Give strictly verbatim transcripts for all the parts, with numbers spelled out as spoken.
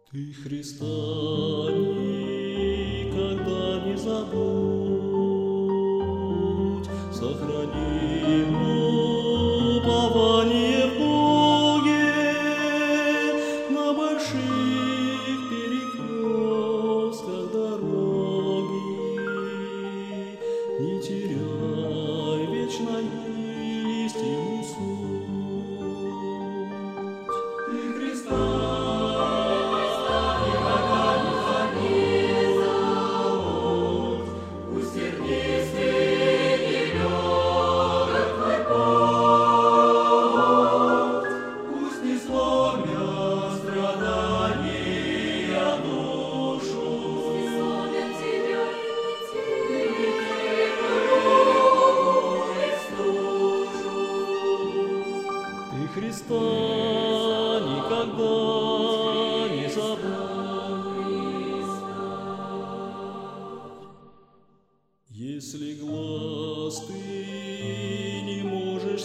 Ты Христа никогда не забудь, сохрани упование в Боге на больших перекрестках дороги. Не теряй вечной истины суть. Ты Христа Христа никогда не забудь. Если глаз ты не можешь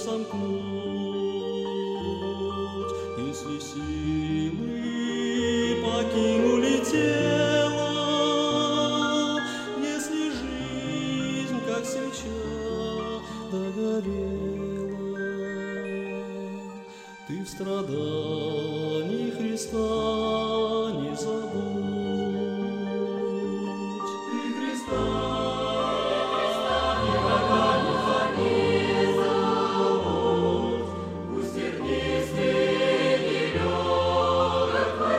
сомкнуть, если силы покинули тело, если жизнь, как свеча, догорела, ты в страдании Христа не забудь. Ты Христа никогда не забудь. Пусть тернистый нелегок твой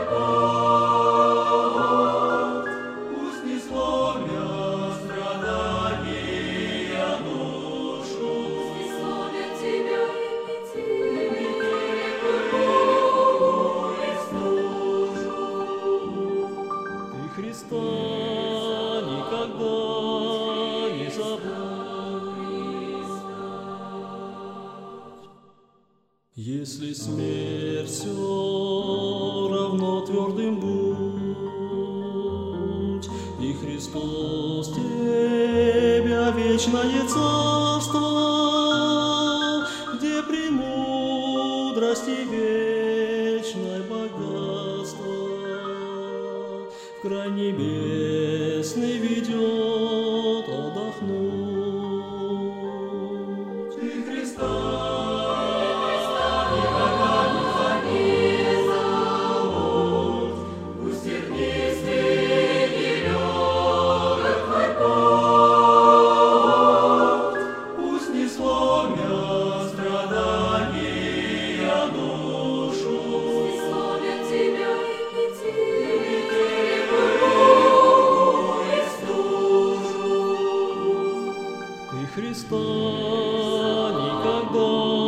путь, пусть не сломят страдания душу, не сломят тебя и Христа никогда не забудь. Если смерть все равно твердым будь, и Христос тебя вечное царство, где премудрости вечное богатство, в край небесный ведет отдохнуть. Ты Христа никогда не забудь, пусть тернистый нелегок твой путь, пусть не сломят страдания душу, не сломят тебя и Христа никогда